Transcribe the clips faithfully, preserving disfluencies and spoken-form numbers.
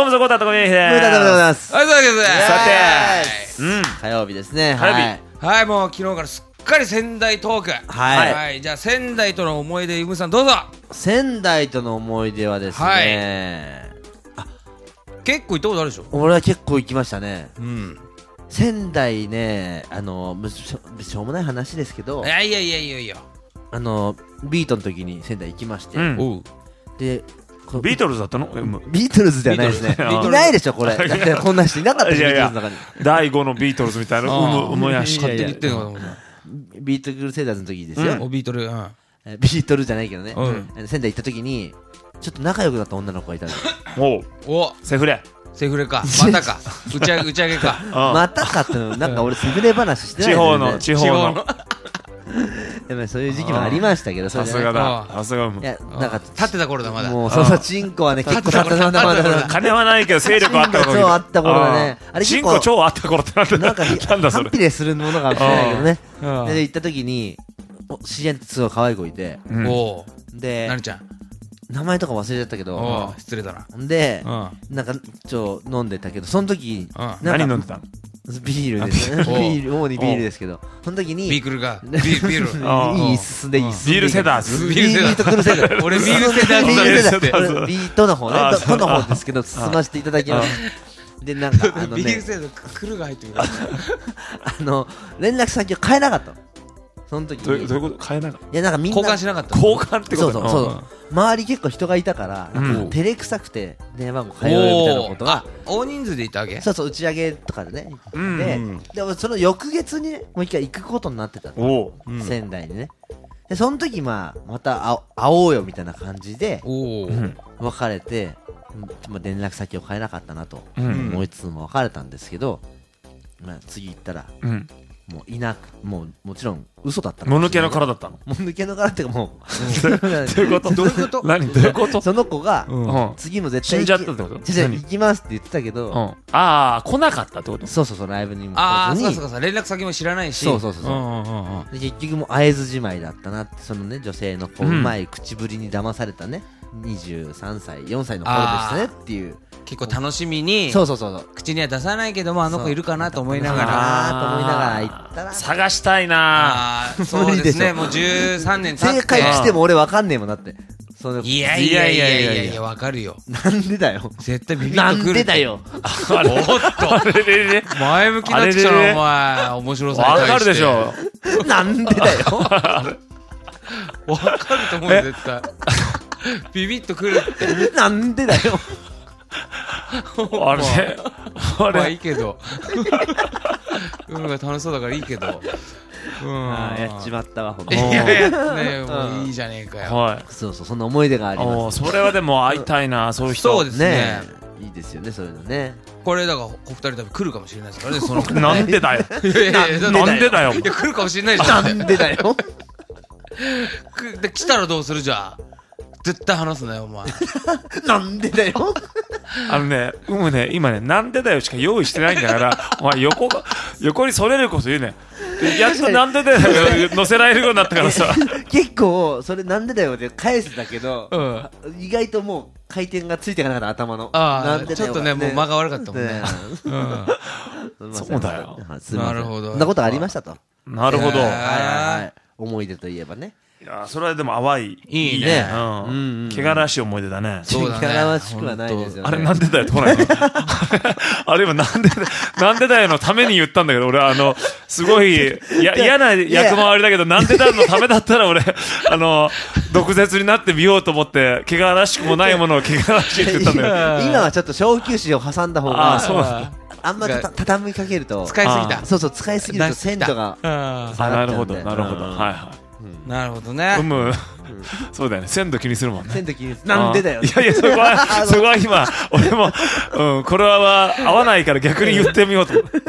うもそこだとこにです。 ムータでございます。 はい、そうですね。 さて、うん、 火曜日ですね。 火曜日はい。 はい、もう昨日からすっかり仙台トーク。 はいはい、じゃあ仙台との思い出、ゆむさんどうぞ。 仙台との思い出はですね、 結構行ったことあるでしょ。 俺は結構行きましたね。 うん。 仙台ね、あのむしょしょうもない話ですけどい、やいやいやいやいや。 あのビートの時に仙台行きまして、 うんおう。 でこビートルズだったの？ ビートルズではないですね。 ビートルズいないでしょこれ。だってこんな人いなかったでしょ、ビートルズの中に。 だいごのビートルズみたいなあーうむ思いやし勝手に言ってんのかと思った。 ビートルズ世代の時ですよ。 おビートル、うん。 えビートルじゃないけどね。 うんあの仙台行った時にちょっと仲良くなった女の子がいたんです。 おうお、 セフレ。 セフレか。またか。打ち上げ、打ち上げか。 うんまたかってのなんか俺セフレ話してない地方のね。 地方のでもそういう時期もありましたけど、それさでねすがだあーさすがうむいやなんか立ってた頃だ、まだ。 もうそのチンコはね結構立ってたまだまだまだ。 金はないけど勢力あった頃チンコ超あった頃だねあれ結構チンコ超あった頃ってなんだなんかなんだそれ反比例するものがもしれないけどね。 うんで行った時にお知り合いってすごい可愛い子いて、 うんおう。 でなにちゃん。 名前とか忘れちゃったけおど、 う、失礼だな。 でうん。 なんかちょ飲んでたけどその時うん。 なんか何飲んでたの？ ビールですね。 おうビール主にビールですけど、その時にビークルが。ビービール。 あーいい進んでいい進んでいいビールセダーズビールセダーズビートクルセダーズ。 俺ビールセダーズビールセダーズビールセダーズ俺ビートの方ねあーどどの方ですけど進ませていただきます。でなんかあのねビールセダーズ、クルが入ってくる。 あの連絡先を変えなかったの。その時どういうにどういうこと変えなかったいやなんかみんな交換しなかった。 交換ってことそうそうそう周り結構人がいたからうんなんか照れくさくて電話番号変えようよみたいなことがあ、大人数で行ったわけ。 そうそう打ち上げとかでねうんでうんでもその翌月にねもう一回行くことになってたのおううん仙台にねでその時まあまた会会おうよみたいな感じでおお。 うん別れてうんまあ連絡先を変えなかったなとうん思いつつも別れたんですけどまあ次行ったらうんもういなくもうもちろん嘘だったもぬけのから殻だったの？ もぬけの殻っていうかもどういうこと？ どういうこと何どういうこと？ その子がうんうん次も絶対死んじゃったってこと？ じゃじゃ何行きますって言ってたけど、 うんああ来なかったってこと？ そうそうそうライブにもああ、 来ずにそうかそうかそうか、連絡先も知らないし。 そうそうそうそううんうんうんうん。 で結局もう会えずじまいだったなってそのね女性のこううんうまい口ぶりに騙されたねにじゅうさんさいよんさいの頃でしたねっていう結構楽しみに、 そうそうそうそう口には出さないけども、あの子いるかなと思いながら。 あーと思いながら行ったら探したいなああ、そうですね。もうじゅうさんねん経って。 正解しても俺わかんねえもんだってそのいやいやいやいやいやいやいやいや、わかるよ。 なんでだよ絶対ビビッなんとくる。 でだよあれおっとあれれれ前向きになってきたな、 あれれれお前。面白さにわ対して。 かるでしょなんでだよわかると思うよ、絶対。ビビッとくるって。 なんでだよあれあまあれいいけど。うんが楽しそうだからいいけど。うん。 あーやっちまったわほんといやいや、ねもういいじゃねえかよ。 はいそうそうそんな思い出がありおまーそれはでも会いたいなそういう人そうですすねね。えいいですよねそういうのねこれだから、お二人多分来るかもしれないですからね、その。 なんでだよいやいやいやだってなんでだよいや、来るかもしれないじゃ。 なんんでだよくで来たらどうするじゃあ。絶対話すなよ、お前。 なんでだよあのねうむね今ねなんでだよしか用意してないんだからお前横が横にそれること言うねでやっとなんでだよ乗せられるようになったからさ結構それなんでだよって返すだけどうん。 意外ともう回転がついていかなかった頭のああ、 なんでだよちょっとね、もう間が悪かったもんね。うん。 すいませんそうだよすいませんなるほどそんなことありましたとなるほどへーはいはいはい思い出といえばねいやそれはでも淡いいいねねうんうんうん汚らしい思い出だねそうだね汚らしくはないですよねあれなんでだよって来ないのあれ今なんでなんでだよのために言ったんだけど俺あのすごいや嫌な役回りだけどなんでだよのためだったら俺あの毒舌になってみようと思って汚らしくもないものを汚らしいって言ったんだけど今はちょっと小休止を挟んだ方があそうなんだあんまた畳みかけると使いすぎた。 そうそう使いすぎると鮮度がああなるほど下がっちゃうんでなるほどはいはーなるほどいねう。むそうだよね鮮度気にするもんね鮮度気になんでだよあいやいやそこはそこは今俺もうんこれは合わないから逆に言ってみようと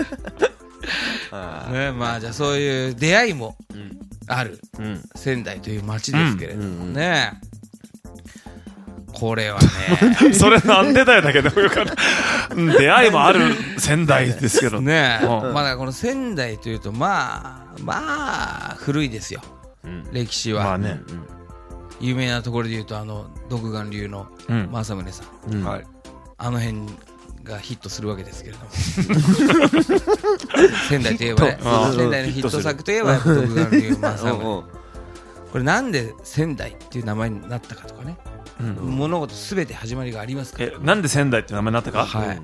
あね、まあじゃあそういう出会いもうんあるうん仙台という街ですけれどうんうんうんもね。これはね。 それなんでだよだけどよかったうん出会いもある仙台ですけどねえ、 うんまだこの仙台というとまあまあ古いですよ、 うん歴史は、 まあね有名なところで言うとあの独眼流のうん政宗さん、 うんはいあの辺がヒットするわけですけれども仙台といえばね仙台のヒット作といえばやっぱ徳川の龍馬政宗これなんで仙台っていう名前になったかとかね、うん、物事すべて始まりがありますから。 え、なんで仙台って名前になったか。 はい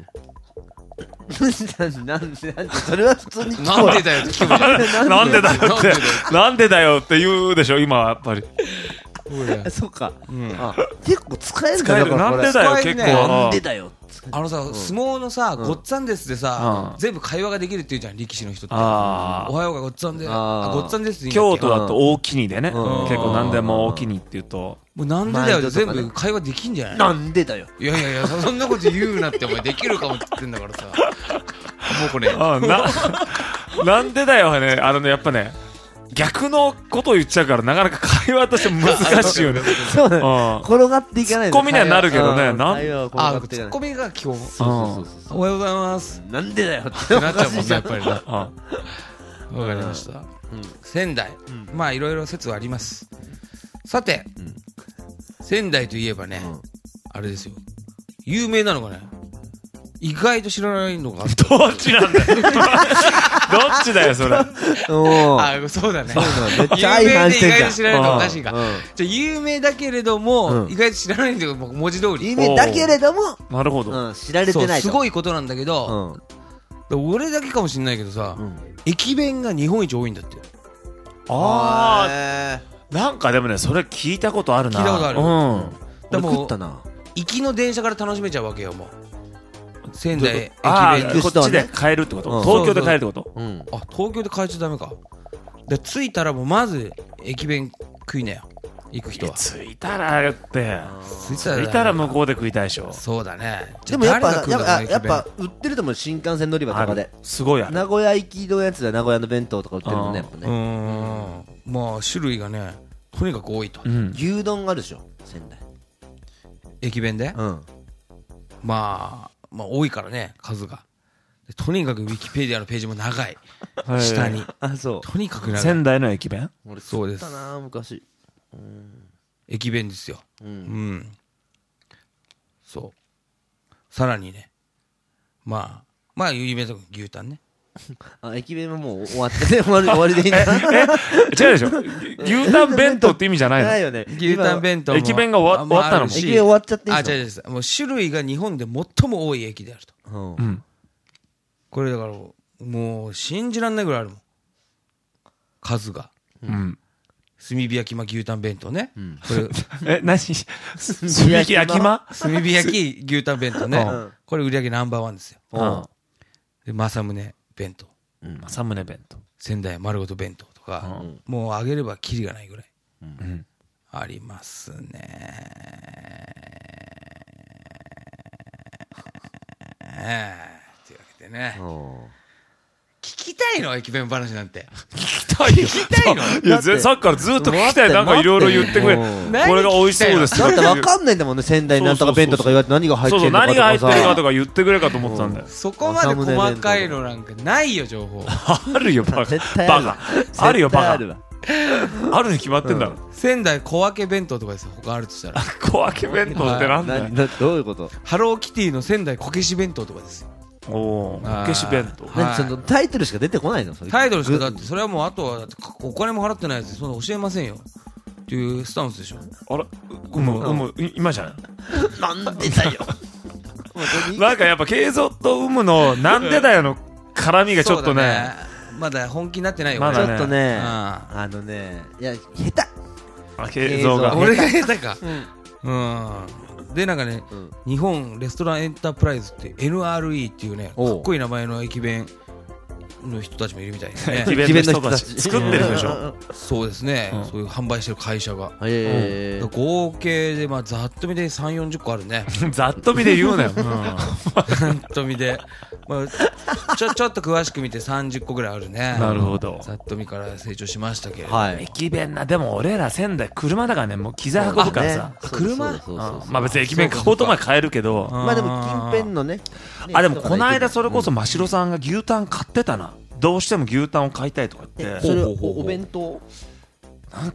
なんでなんでそれは普通に聞こえなんでだよって聞くなんでだよってなんでだよって言うでしょ今はやっぱり。 そうか、 うん、 あ結構使えるんだ使えるなんでだよ結構なんでだよあのさ、うん、相撲のさ、ごっつぁんですでさ、うん、全部会話ができるっていうじゃん力士の人って。 あおはようがごっつぁんであごっつぁんですって京都だと大きにでね、うん、結構何でも大きにって言うともうなんでだよで全部会話できんじゃない。 なんでだよいやいやいやそんなこと言うなってお前できるかもって言ってんだからさもうこれあななんでだよはねあのねやっぱね逆のことを言っちゃうからなかなか会話として難しいよね。 そうだね。転がっていかないツッコミにはなるけどね。 なんあツッコミが基本。 そうそうそう。 おはようございます。 なんでだよってなっちゃうもんねやっぱりな。わかりました。仙台まあいろいろ説はあります。さて仙台といえばねあれですよ有名なのがね意外と知らないのがあった。 どっちなんだよどっちだよそれ。あそうだねめっちゃ相反してんじゃん。 有名で意外と知らないのおかしいか。じゃあ有名だけれども意外と知らないんだけど文字通り有名だけれどもなるほど知られてないとすごいことなんだけど俺だけかもしんないけどさ駅弁が日本一多いんだって。 ああなんかでもねそれ聞いたことあるな。 聞いたことある。 でも食ったな。 行きの電車から楽しめちゃうわけよもう。仙台駅弁こっちで買えるってこと、うん、東京で買えるってこと、 うん、あ東京で買えちゃダメか。で着いたらもうまず駅弁食いなよ行く人は。 着いたらって着いたら向こうで食いたいでしょ。 そうだね。 でもやっぱやっぱやっぱ売ってると思う新幹線乗り場とかですごいや名古屋行きのやつで名古屋の弁当とか売ってるもんねやっぱね。 うんまあ種類がねとにかく多いと、 うん、牛丼あるでしょ仙台駅弁で、うん、まあまあ多いからね数が。とにかくウィキペディアのページも長い下にあそうとにかく長い。 仙台の駅弁俺そうですな昔うん駅弁ですよ、うん、うん、そうさらにねまあまあ有名なとこ牛タンねあ駅弁はもう終わってね終わり終わりでいいんだ違うでしょ牛タン弁当って意味じゃないの。 ないよね牛タン弁当も駅弁が終わったの。 駅弁終わっちゃっていいの。 あ違う違うもう種類が日本で最も多い駅であると、うん、これだからもう信じらんないぐらいあるもん数が、うん、炭火焼きま牛タン弁当ね、うん、これえ何炭火焼きま炭火焼き牛タン弁当ね、うん、これ売り上げナンバーワンですよ、うん、で政宗弁当、 うん、政宗弁当仙台丸ごと弁当とか、うん、もうあげればキリがないぐらい、うん、ありますねというわけでね聞きたいの駅弁話なんて聞きたいよ聞きたいのいやさっきからずっと聞きたいなんかいろいろ言ってくれこれが美味しそうですだって分かんないんだもんね仙台なんとか弁当とか言われて何が入ってるのかとかさ何が入ってるかとか言ってくれかと思ってたんだよ。 そこまで細かいのなんかないよ情報あるよバカバカあるよバカあるに決まってんだろ。 仙台小分け弁当とかですよ他あるとしたら小分け弁当ってなんだよ。 どういうこと。 ハローキティの仙台こけし弁当とかですよ。 おお、こけし弁当。 何そのタイトルしか出てこないの。 タイトルしかだってそれはもうあとはお金も払ってないやつそんな教えませんよっていうスタンスでしょ。 あらうむうむ今じゃないなんでだよなんかやっぱケイゾとウムのなんでだよの絡みがちょっとねまだ本気になってないよ。 まだねちょっとねあのねいや下手あケイゾが俺が下手かうんでなんかね、うん、日本レストランエンタープライズって エヌアールイー っていうねかっこいい名前の駅弁の人たちもいるみたいですね。 駅弁の人たち作ってるでしょ。 そうですね、うん、そういう販売してる会社が、えー、合計でまあざっと見でさんじゅうよんじゅっこあるねざっと見で言うなよ、うん、 ざっと見で、まあ、ちょ, ちょっと詳しく見てさんじゅっこぐらいあるね。 なるほど。 ざっと見から成長しましたけれど、 はい、駅弁なでも俺ら仙台車だからねもう機材運ぶからさ、 ね、車まあ別に駅弁買おうとまで買えるけどまあでも近辺のねあでもこの間それこそ真城さんが牛タン買ってたな。どうしても牛タンを買いたいとか言ってそれお弁当なんか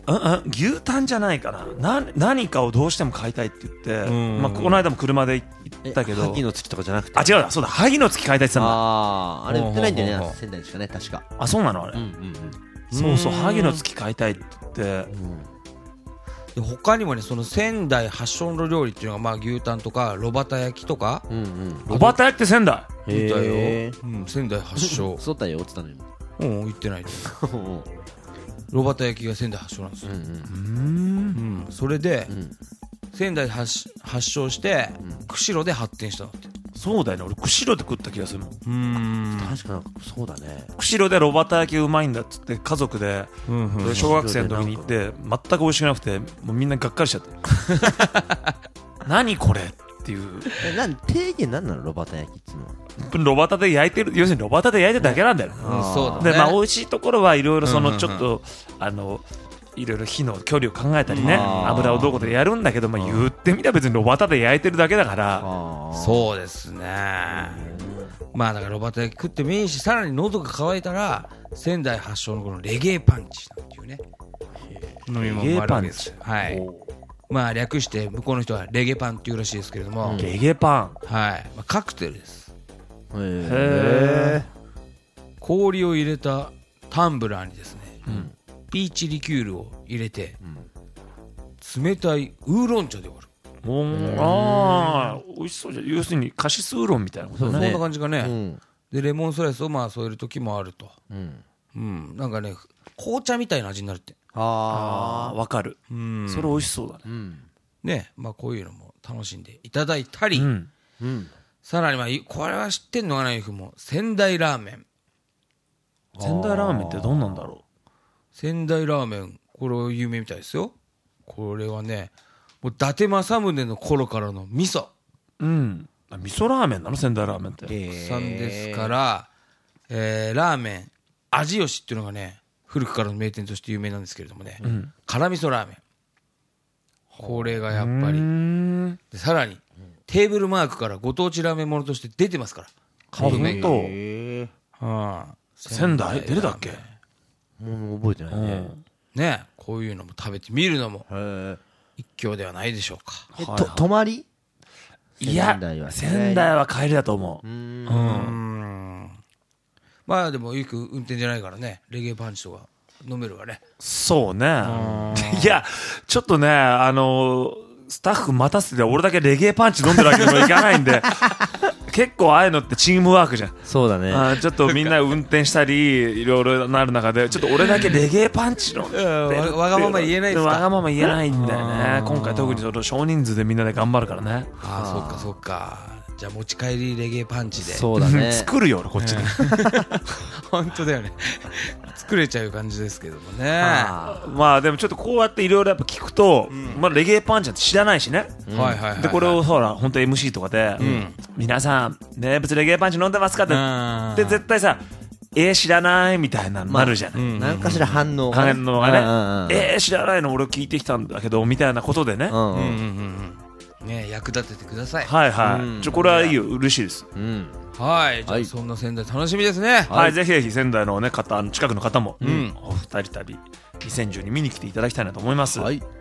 うんうん牛タンじゃないかな。な何かをどうしても買いたいって言って、まあ、この間も車で行ったけど、 萩の月とかじゃなくて、 あ違うだ、そうだ、萩の月買いたいって言ってたんだ。 あああれ売ってないんだよね、 ほうほうほう仙台しかね、確か。 あ、そうなのあれ、 うんうんそうそう、 うん萩の月買いたいって言って、 で他にもね、その仙台発祥の料理っていうのが、まあ牛タンとか炉端焼きとかうんうんうんロバタ焼きって仙台。 言ったよ、 へうん、仙台発祥そうだよって言ったのうん言ってない今うん炉端焼きが仙台発祥なんですよ、 うんうーんうん、それで、 ん仙台発発祥して、釧路で発展したのってそうだよね、俺釧路で食った気がするもん。 うん確かなんかそうだね。 釧路でロバタ焼きうまいんだっつって家族でうん小学生の時に行って全く美味しくなくて、もうみんながっかりしちゃって何これっていう。 え、なん定義なんなのロバタ焼きっていうのは。 ロバタで焼いてる、要するにロバタで焼いてるだけなんだよね。 うんそうだねで、まあ美味しいところはいろいろそうんうんうんのちょっとあのいろいろ火の距離を考えたりね、 あー油をどこでやるんだけど、まあ言ってみたら別にロバタで焼いてるだけだから、 あそうですね、まあだから炉端焼き食ってもいいし、さらに喉が渇いたら仙台発祥のこのレゲエパンチなんていうね飲み物もあるわけですよ。はい、まあ略して向こうの人はレゲパンっていうらしいですけれども、 レゲパン。 あ。 はい、まあ、カクテルです。 へへ氷を入れたタンブラーにですね、 んピーチリキュールを入れて、冷たいウーロン茶で割る、 おーああ、美味しそうじゃん。要するにカシスウーロンみたいなことね。 そうねこんな感じがね、 うんでレモンスライスをまあ添える時もあると、 うん。 うん、なんかね紅茶みたいな味になるって、 ああ、 あわかる。 うん、 それ美味しそうだね。 あ。うん。 ね、まあこういうのも楽しんでいただいたり、 うん。 うん。 さらにまあいこれは知ってんのかな、ゆうくんも仙台ラーメン。 仙台ラーメンってどんなんだろ仙台ラーメン、これ有名みたいですよ。これはね、もう伊達政宗の頃からの味噌う。うん。あ味噌ラーメンなの仙台ラーメンって。 さんですから、えーラーメン味吉っていうのがね、古くからの名店として有名なんですけれどもね、 ん辛味噌ラーメン、これがやっぱうーりん。 でさらにテーブルマークからご当地ラーメンものとして出てますから、カップ麺が、 ほんとへえ。 うん仙台出るだっけ。 もう覚えてないうね。 ん。 ね、こういうのも食べてみるのもへえ。 一興ではないでしょうか。 え、 はいと、泊まりいや仙台は、 仙台は帰りだと思う。 うーん。 うーんまあでもゆうくん運転じゃないからね、レゲエパンチとか飲めるわね。 そうね。いや、ちょっとね、あの、スタッフ待たせて俺だけレゲエパンチ飲んでるわけにもいかないんで、結構ああいうのってチームワークじゃん。 そうだね。 あーちょっとみんな運転したりいろいろなる中でちょっと俺だけレゲエパンチ飲んでるっていうわわがまま言えないですかわがまま言えないんだよねうん今回特にその少人数でみんなで頑張るからねああ、そっかそっか。じゃあ持ち帰りレゲエパンチで。 そうだね。 作るよ俺こっちで本当だよね。作れちゃう感じですけどもね。 あまあでもちょっとこうやっていろいろやっぱ聞くとまあレゲエパンチって知らないしねはいはいはい。 でこれをほら本当 エムシー とかでん皆さん名物レゲエパンチ飲んでますかってうんで絶対さえー知らないみたいなのなるじゃないうん何かしら反応がね。 反応がねねえー知らないの俺聞いてきたんだけどみたいなことでねうんうん。 うんうんうんうん。ね、役立ててください。 はいはうんい。ちょ、これはいいよ。嬉しいです。 うん。 はい。じゃはいあそんな仙台楽しみですね。 はい。ぜひぜひ仙台のね、方、あの近くの方も、 んお二人旅、にせんじゅうに見に来ていただきたいなと思います。 はい。